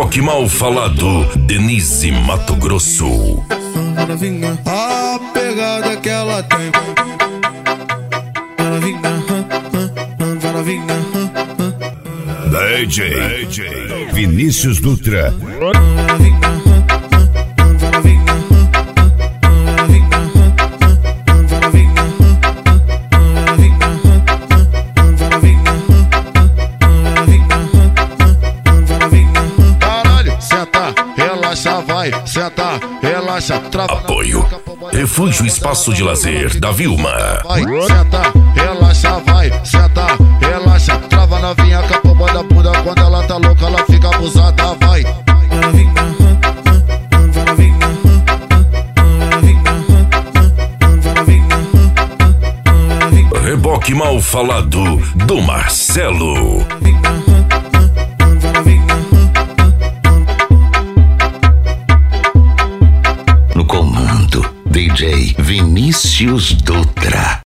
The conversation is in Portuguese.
Reboque mal falado, Denise Mato Grosso. A pegada que ela tem. DJ Vinícius Dutra. Vai, senta, relaxa, trava. Apoio Refúgio Espaço de Lazer da Vilma. Vai, senta, relaxa, vai, senta, relaxa, trava novinha, capô da bunda. Quando ela tá louca, ela fica abusada, vai. Reboque mal falado do Marcelo. No comando, DJ Vinícius Dutra.